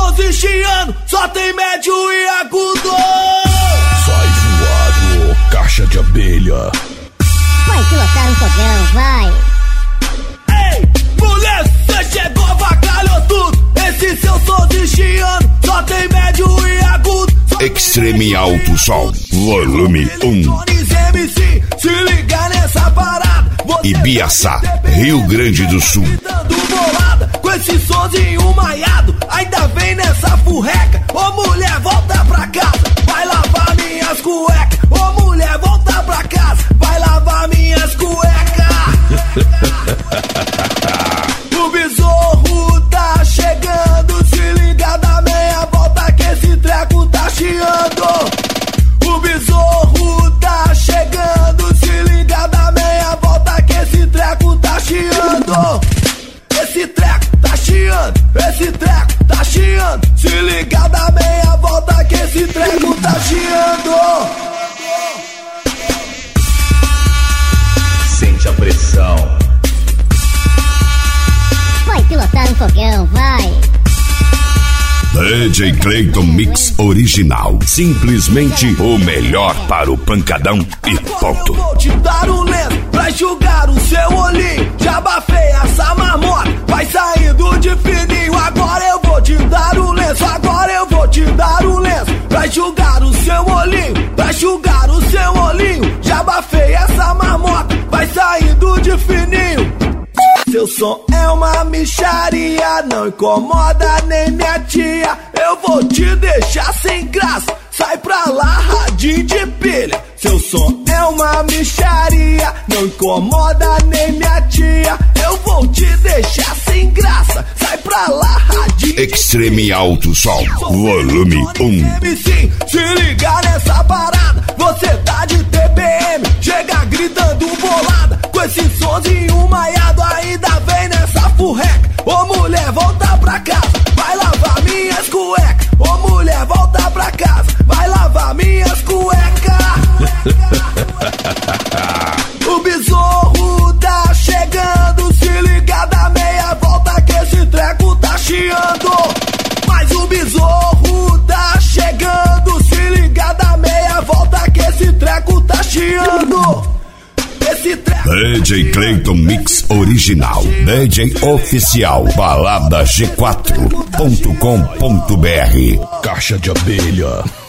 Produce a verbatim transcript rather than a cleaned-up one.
sons chiando, só tem médio e agudo. Vai voado, caixa de abelha. Vai pilotar um fogão, vai. Ei, mulher, cê chegou, avacalhou tudo. Esse seu som chiando, só tem médio e agudo. Extreme Alto Som, volume um. Se liga nessa parada. Ibiaçá, Rio Grande do Sul. Com esse sonzinho maiado, ainda vem nessa furreca. Ô mulher, volta pra casa, vai lavar minhas cuecas. Ô mulher, volta pra casa, vai lavar minhas cuecas. O besouro tá chegando, se liga da meia volta que esse treco tá chiando. O besouro tá chegando, se liga da meia volta que esse treco tá chiando. Esse treco tá chiando, esse treco tá chiando. Se liga da meia volta que esse treco tá chiando. Sente a pressão. Vai pilotar um fogão, vai. D J Clayton Mix Original. Simplesmente o melhor para o pancadão e ponto. Eu vou te dar um lenço pra enxugar o seu olhinho. Já abafei essa marmota, vai saindo de fininho. Agora eu vou te dar um lenço, agora eu vou te dar um lenço pra enxugar o seu olhinho, pra enxugar o seu olhinho. Já abafei essa marmota, vai saindo de fininho. Seu som é uma mixaria, não incomoda nem minha tia. Eu vou te deixar sem graça, sai pra lá, radinho de pilha. Seu som é uma mixaria, não incomoda nem minha tia. Eu vou te deixar sem graça, sai pra lá, radinho de Extreme Alto Som, volume um. Se liga nessa parada, você tá de T P M, chega gritando bolada. Com esse sonzinho maiado, ainda vem nessa furreca. Ô mulher, volta pra casa, vai lavar minhas cuecas. Ô mulher, volta pra casa, vai lavar minhas cuecas. O besouro tá chegando, se liga da meia volta que esse treco tá chiando. Mas o besouro tá chegando, se liga da meia volta que esse treco tá chiando. Esse treco D J Clayton Mix Original, D J Oficial, balada g quatro ponto com ponto b r. Caixa de abelha.